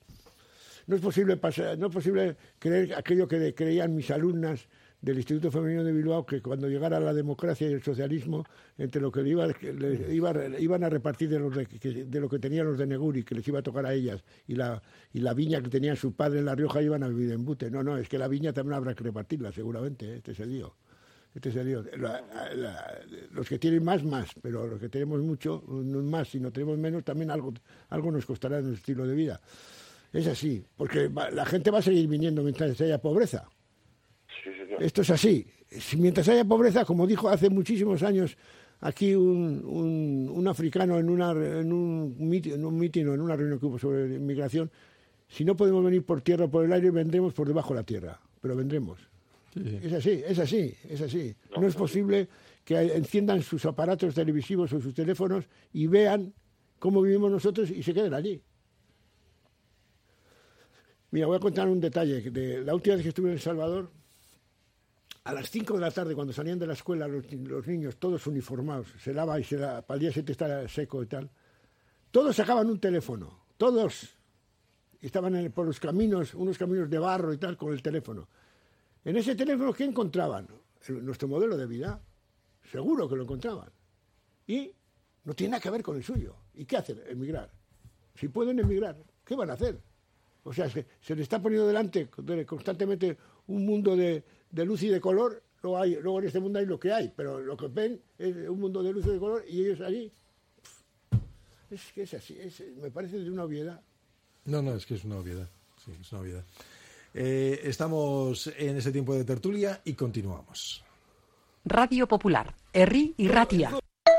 creer aquello que creían mis alumnas del Instituto Femenino de Bilbao, que cuando llegara la democracia y el socialismo, entre lo que iban a repartir de lo que tenían los de Neguri, que les iba a tocar a ellas, y la viña que tenía su padre en La Rioja, iban a vivir en Bute. No, es que la viña también habrá que repartirla, seguramente, este es el lío. Este es el lío. Los que tienen más, pero los que tenemos mucho, no más, si no tenemos menos, también algo nos costará en nuestro estilo de vida. Es así, porque la gente va a seguir viniendo mientras haya pobreza. Sí, señor. Esto es así. Mientras haya pobreza, como dijo hace muchísimos años aquí un africano en un mitin o en una reunión que hubo sobre inmigración, si no podemos venir por tierra o por el aire, vendremos por debajo de la tierra, pero vendremos. Sí. Es así. No es posible que enciendan sus aparatos televisivos o sus teléfonos y vean cómo vivimos nosotros y se queden allí. Mira, voy a contar un detalle. De la última vez que estuve en El Salvador, a las 5 de la tarde, cuando salían de la escuela los niños, todos uniformados, se lava y para el día siguiente está seco y tal, todos sacaban un teléfono, todos estaban por los caminos, unos caminos de barro y tal, con el teléfono. En ese teléfono, ¿qué encontraban? Nuestro modelo de vida. Seguro que lo encontraban. Y no tiene nada que ver con el suyo. ¿Y qué hacen? Emigrar. Si pueden emigrar, ¿qué van a hacer? O sea, se le está poniendo delante constantemente un mundo de luz y de color. Luego en este mundo hay lo que hay, pero lo que ven es un mundo de luz y de color y ellos allí. Es que es así. Me parece de una obviedad. No, es que es una obviedad. Sí, es una obviedad. Estamos en ese tiempo de tertulia y continuamos. Radio Popular, Herri y Ratia.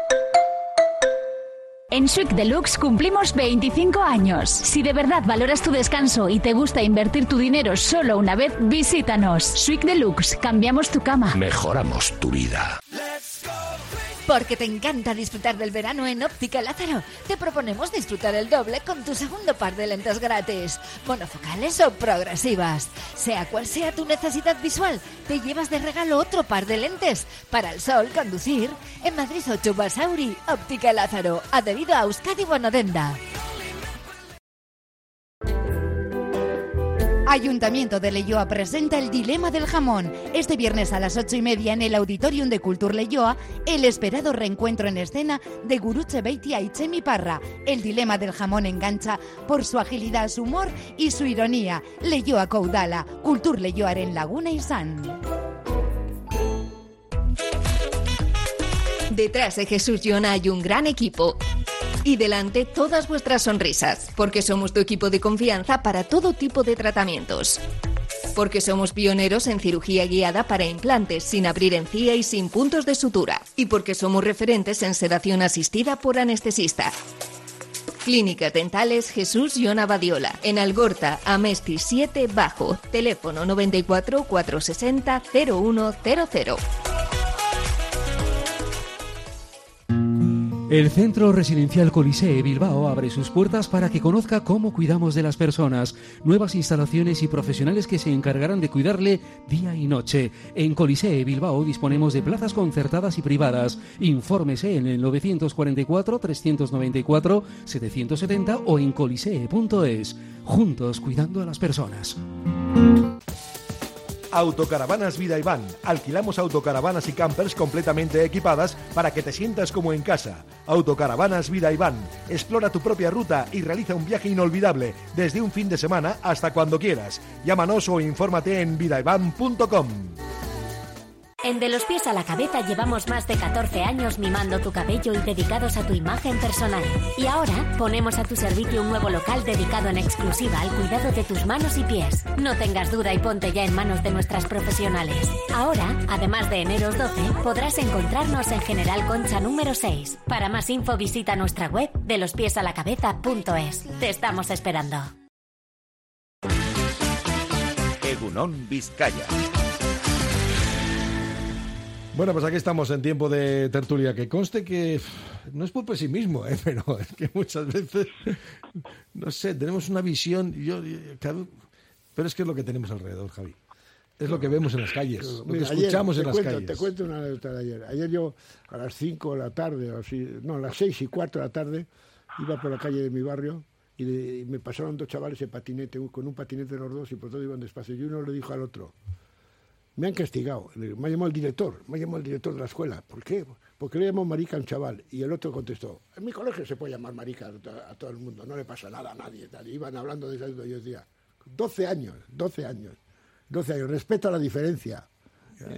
En Suite Deluxe cumplimos 25 años. Si de verdad valoras tu descanso y te gusta invertir tu dinero solo una vez, visítanos. Suite Deluxe, cambiamos tu cama. Mejoramos tu vida. Porque te encanta disfrutar del verano en Óptica Lázaro, te proponemos disfrutar el doble con tu segundo par de lentes gratis, monofocales o progresivas. Sea cual sea tu necesidad visual, te llevas de regalo otro par de lentes. Para el sol, conducir, en Madrid 8 Basauri, Óptica Lázaro, adherido a Euskadi Bonodenda. Ayuntamiento de Leioa presenta El Dilema del Jamón. Este viernes a las 8:30 en el Auditorium de Cultur Leioa, el esperado reencuentro en escena de Gurutze Beitia y Chemi Parra. El Dilema del Jamón engancha por su agilidad, su humor y su ironía. Leioa Koudala, Cultur Leioaren Laguna y San. Detrás de Jesús Yona hay un gran equipo. Y delante todas vuestras sonrisas, porque somos tu equipo de confianza para todo tipo de tratamientos. Porque somos pioneros en cirugía guiada para implantes, sin abrir encía y sin puntos de sutura. Y porque somos referentes en sedación asistida por anestesista. Clínicas Dentales Jesús Yona Badiola, en Algorta, Amesti 7 Bajo, teléfono 94 460 0100. El Centro Residencial Colisée Bilbao abre sus puertas para que conozca cómo cuidamos de las personas. Nuevas instalaciones y profesionales que se encargarán de cuidarle día y noche. En Colisée Bilbao disponemos de plazas concertadas y privadas. Infórmese en el 944 394 770 o en colisee.es. Juntos cuidando a las personas. Autocaravanas Vida y Van. Alquilamos autocaravanas y campers completamente equipadas para que te sientas como en casa. Autocaravanas Vida y Van. Explora tu propia ruta y realiza un viaje inolvidable desde un fin de semana hasta cuando quieras. Llámanos o infórmate en vidayvan.com. En De los Pies a la Cabeza llevamos más de 14 años mimando tu cabello y dedicados a tu imagen personal. Y ahora ponemos a tu servicio un nuevo local dedicado en exclusiva al cuidado de tus manos y pies. No tengas duda y ponte ya en manos de nuestras profesionales. Ahora, además de Eneros 12, podrás encontrarnos en General Concha número 6. Para más info visita nuestra web delospiesalacabeza.es. Te estamos esperando. Egunon Vizcaya. Bueno, pues aquí estamos en tiempo de tertulia. Que conste que no es por pesimismo, pero es que muchas veces, no sé, tenemos una visión, pero es que es lo que tenemos alrededor, Javi. Es lo que vemos en las calles, lo que escuchamos en las calles. Te cuento una anécdota de ayer. Ayer yo a las 5 de la tarde, a las 6:15 de la tarde, iba por la calle de mi barrio y me pasaron dos chavales en patinete, con un patinete los dos y por todo iban despacio. Y uno le dijo al otro: me han castigado, me ha llamado el director de la escuela. ¿Por qué? Porque le llamó marica a un chaval. Y el otro contestó: en mi colegio se puede llamar marica a todo el mundo, no le pasa nada a nadie. Tal. Y iban hablando de eso y yo decía, 12 años, respeto a la diferencia. O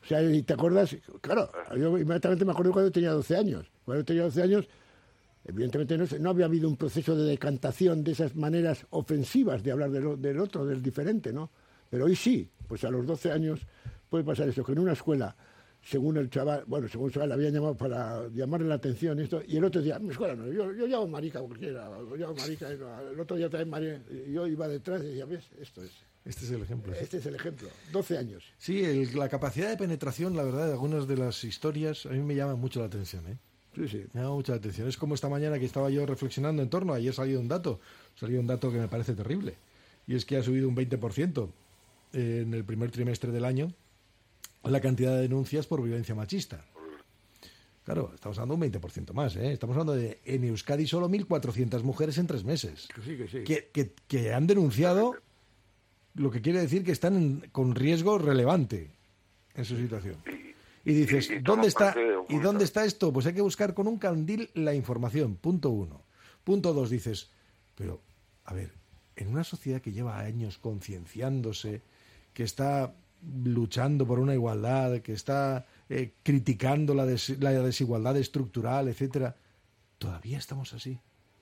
sea, y te acuerdas, claro, yo inmediatamente me acuerdo cuando tenía 12 años. Cuando tenía 12 años, evidentemente no había habido un proceso de decantación de esas maneras ofensivas de hablar del otro, del diferente, ¿no? Pero hoy sí, pues a los 12 años puede pasar eso, que en una escuela, según el chaval le habían llamado para llamarle la atención esto, y el otro día, mi escuela no, yo llamo marica cualquiera, yo llamo marica, el otro día también marica, y yo iba detrás y decía, ¿ves? Esto es. Este es el ejemplo. Este es el ejemplo. 12 años. Sí, la capacidad de penetración, la verdad, de algunas de las historias, a mí me llama mucho la atención, ¿eh? Sí. Me llama mucho la atención. Es como esta mañana que estaba yo reflexionando en torno, ayer salió un dato que me parece terrible, y es que ha subido un 20% en el primer trimestre del año la cantidad de denuncias por violencia machista. Claro, estamos hablando de un 20% más, ¿eh? Estamos hablando de, en Euskadi, solo 1.400 mujeres en 3 meses. Sí. Que han denunciado, lo que quiere decir que están con riesgo relevante en su situación. Y dices, ¿dónde está esto? Pues hay que buscar con un candil la información, punto 1. Punto 2, dices, pero, a ver, en una sociedad que lleva años concienciándose, que está luchando por una igualdad, que está criticando la desigualdad estructural, etcétera, todavía estamos así.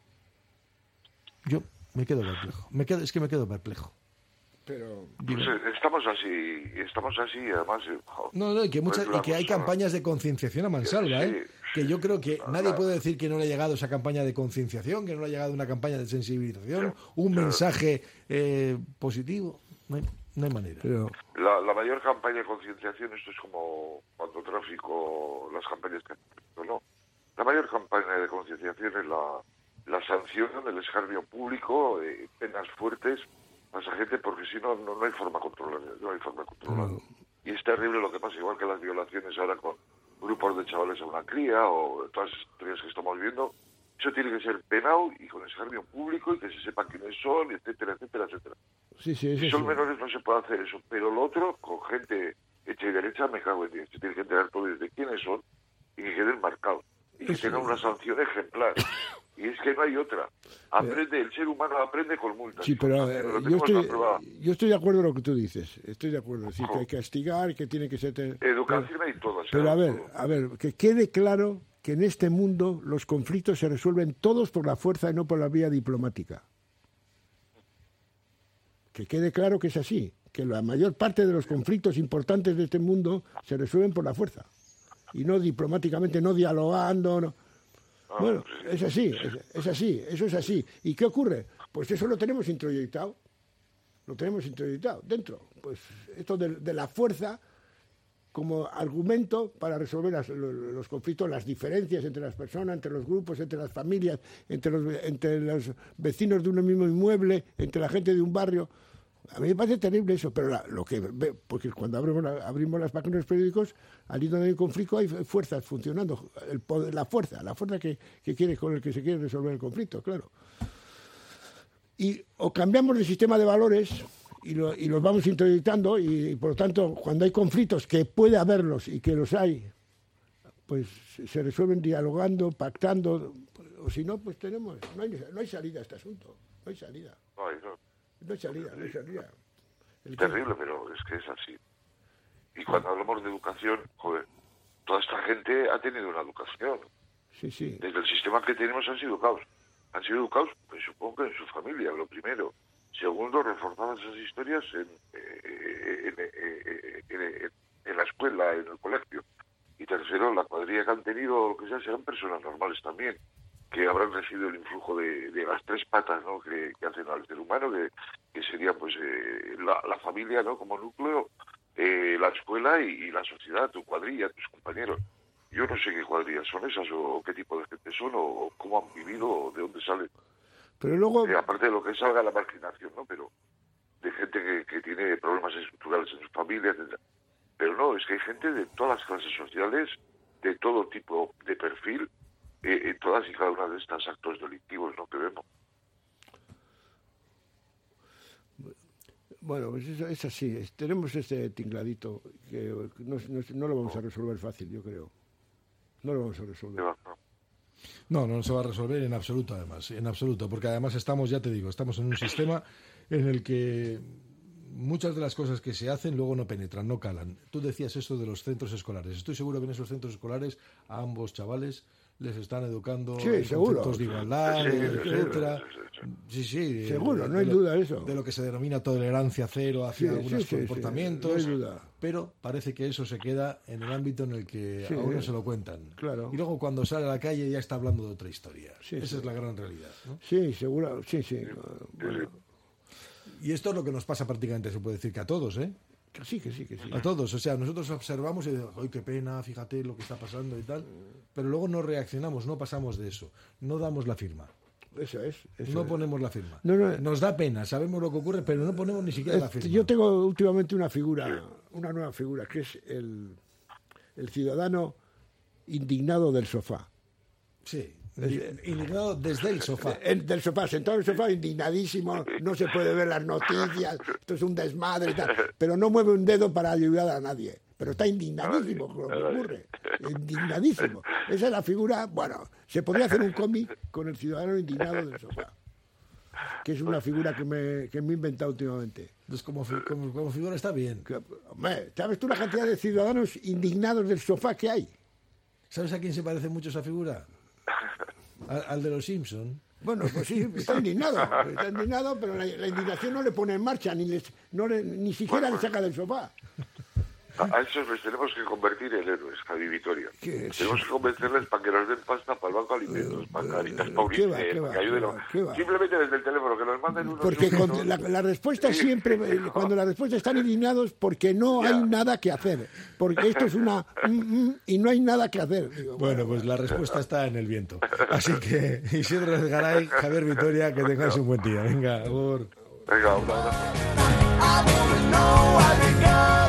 Yo me quedo perplejo. Me quedo perplejo. Pero pues estamos así, además. No, y que hay campañas de concienciación a mansalva, sí, que yo creo que nadie puede decir que no le ha llegado esa campaña de concienciación, que no le ha llegado una campaña de sensibilización, mensaje positivo. No hay manera. Pero la mayor campaña de concienciación, esto es como cuando tráfico, las campañas que ¿no? La mayor campaña de concienciación es la sanción del escarnio público, penas fuertes a esa gente, porque si no hay forma controlada. Y es terrible lo que pasa, igual que las violaciones ahora con grupos de chavales a una cría o todas las historias que estamos viendo. Eso tiene que ser penado y con escarnio público y que se sepa quiénes son, etcétera, etcétera, etcétera. Sí, si son menores no se puede hacer eso, pero lo otro, con gente hecha y derecha, me cago en Dios. Se tiene que enterar todo de quiénes son y que queden marcados. Y que tengan una sanción ejemplar. Y es que no hay otra. El ser humano aprende con multas. Sí, pero yo estoy de acuerdo con lo que tú dices. Estoy de acuerdo. Es decir, que hay que castigar, que tiene que ser... Educación y todo. Pero a ver, que quede claro que en este mundo los conflictos se resuelven todos por la fuerza y no por la vía diplomática. Que quede claro que es así. Que la mayor parte de los conflictos importantes de este mundo se resuelven por la fuerza. Y no diplomáticamente, no dialogando, no. Bueno, es así, eso es así. ¿Y qué ocurre? Pues eso lo tenemos introyectado dentro. Pues esto de la fuerza como argumento para resolver los conflictos, las diferencias entre las personas, entre los grupos, entre las familias, entre los vecinos de un mismo inmueble, entre la gente de un barrio. A mí me parece terrible eso, pero porque cuando abrimos las páginas de los periódicos, allí donde hay un conflicto hay fuerzas funcionando, el poder, la fuerza que quiere, con el que se quiere resolver el conflicto, claro. Y o cambiamos el sistema de valores y los vamos introyectando y por lo tanto cuando hay conflictos, que puede haberlos y que los hay, pues se resuelven dialogando, pactando, o si no, pues no hay salida a este asunto, no hay salida. No hay salida. Es terrible, pero es que es así. Y cuando hablamos de educación, joder, toda esta gente ha tenido una educación. Sí. Desde el sistema que tenemos han sido educados. Han sido educados, pues supongo que en su familia, lo primero. Segundo, reforzadas esas historias en la escuela, en el colegio. Y tercero, la cuadrilla que han tenido, lo que sea, serán personas normales también, que habrán recibido el influjo de las 3 patas, ¿no?, que hacen al ser humano, que sería pues la familia, ¿no?, como núcleo, la escuela y la sociedad, tu cuadrilla, tus compañeros. Yo no sé qué cuadrillas son esas o qué tipo de gente son o cómo han vivido o de dónde salen. Pero luego... aparte de lo que salga la marginación, ¿no?, pero de gente que tiene problemas estructurales en su familia, etc. Pero no, es que hay gente de todas las clases sociales, de todo tipo de perfil, en todas y cada una de estas actos delictivos, ¿no?, que vemos. Bueno, pues eso es así. Tenemos este tingladito que no lo vamos a resolver fácil, yo creo. No lo vamos a resolver. No se va a resolver en absoluto, además. En absoluto, porque además estamos en un sistema en el que muchas de las cosas que se hacen luego no penetran, no calan. Tú decías eso de los centros escolares. Estoy seguro que en esos centros escolares a ambos chavales les están educando en conceptos de igualdad, etcétera. Sí, seguro, no hay duda de eso. De lo que se denomina tolerancia cero hacia algunos comportamientos. No hay duda. Pero parece que eso se queda en el ámbito en el que a uno se lo cuentan. Claro. Y luego cuando sale a la calle ya está hablando de otra historia. Esa es la gran realidad, ¿no? Sí, seguro, sí. Bueno. Y esto es lo que nos pasa prácticamente, se puede decir que a todos, ¿eh? Que sí. A todos, o sea, nosotros observamos y decimos, ¡ay, qué pena, fíjate lo que está pasando y tal! Pero luego no reaccionamos, no pasamos de eso, no damos la firma. Eso es. Ponemos la firma. No. Nos da pena, sabemos lo que ocurre, pero no ponemos ni siquiera la firma. Yo tengo últimamente una nueva figura, que es el ciudadano indignado del sofá. Sí. Indignado desde el sofá. Del sofá, sentado en el sofá, indignadísimo, no se puede ver las noticias, esto es un desmadre y tal, pero no mueve un dedo para ayudar a nadie. Pero está indignadísimo con lo que ocurre. Indignadísimo. Esa es la figura, bueno, se podría hacer un cómic con el ciudadano indignado del sofá, que es una figura que me he inventado últimamente. Pues como figura está bien. Hombre, ¿sabes tú la cantidad de ciudadanos indignados del sofá que hay? ¿Sabes a quién se parece mucho esa figura? Al de los Simpson. Bueno, pues sí, está indignado, pero la indignación no le pone en marcha, ni siquiera le saca del sofá. A esos les tenemos que convertir en héroes, Javi Vitoria. Tenemos que convencerles para que nos den pasta para el Banco de Alimentos, para Caritas, para Unicef, para que ayuden. Simplemente desde el teléfono, que nos manden unos... Porque la respuesta es siempre, cuando la respuesta están indignados, porque no hay nada que hacer. Porque esto es una... y no hay nada que hacer. Bueno, pues la respuesta está en el viento. Así que, Isidro Garay, Javier Vitoria, que tengáis un buen día. Venga, Venga, un abrazo.